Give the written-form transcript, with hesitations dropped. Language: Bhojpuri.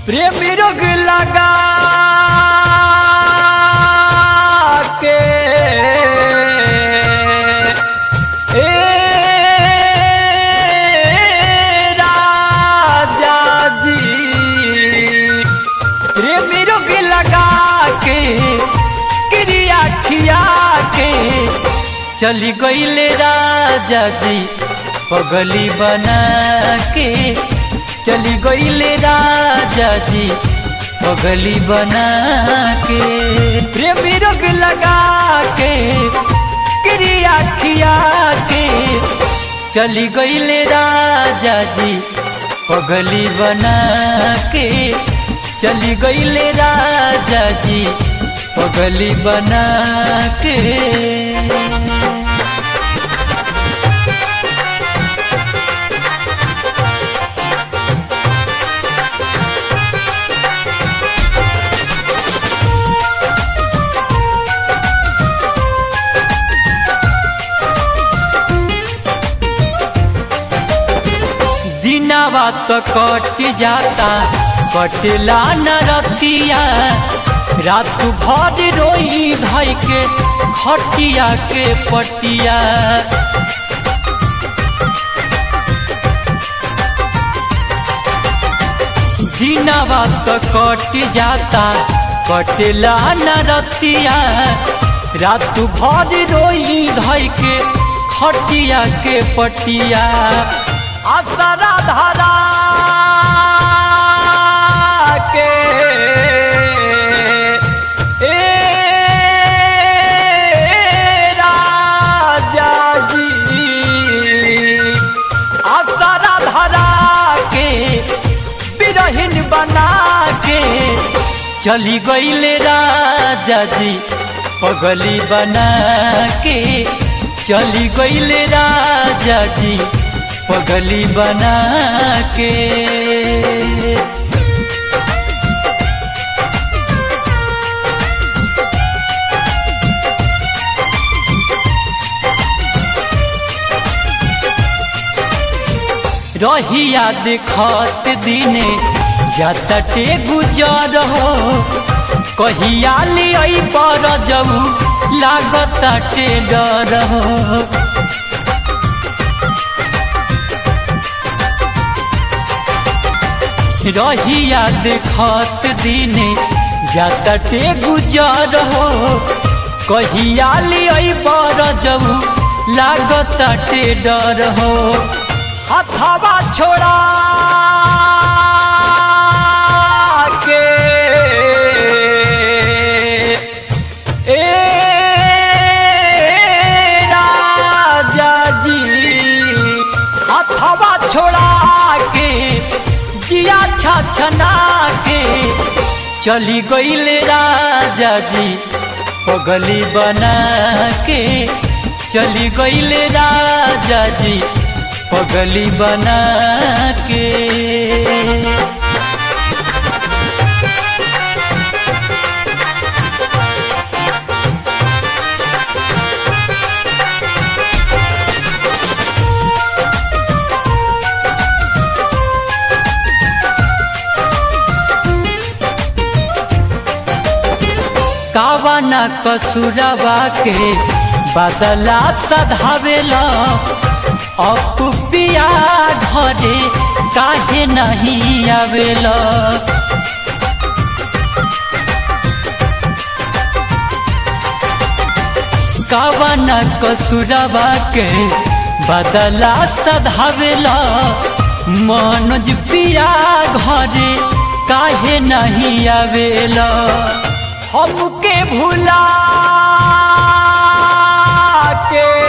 प्रेमी रोग लगा के राजा जी, प्रेमी रोग लगा के क्रिया खिया के चली गईले राजा जी पगली बना के, चली गईले राजा जी पगली बना के। प्रेमी रोग लगा के क्रिया खिया के चली गईले राजा जी पगली बना के, चली गईले राजा जी पगली बना के। दिनावा तो कट जाता कटला न रतिया, रात भर रोई धाई के खटिया के पटिया। दिनावा तो कट जाता कटला न रतिया, रात भर रोई धाई के खटिया के पटिया। आसरा धारा के राजा जी, आसरा धारा के बिरहिन बना के चली गईले राजा जी पगली बना के, चली गईले राजा जी पगली बना के। रहिया देखत दिने जातटे गुजर हो, कहिया ले पर जऊ लागताटे डर हो। रहिया देखत दिने जातटे गुजर हो, कहिया ले पर जऊ लागताटे डर हो। हथवा छोड़ा के राजा जी, हथवा छोड़ा के जिया छछना के चली गईले राजा जी पगली बना के, चली गईले राजा जी पगली बना के। कावना कसुरवा के बदला सधावेला, अपुपिया घरे काहे नहीं आवेला। कावना कसुरवा के बदला सधावेला, मनोज पिया घरे काहे नहीं आवेला। हमके भुला के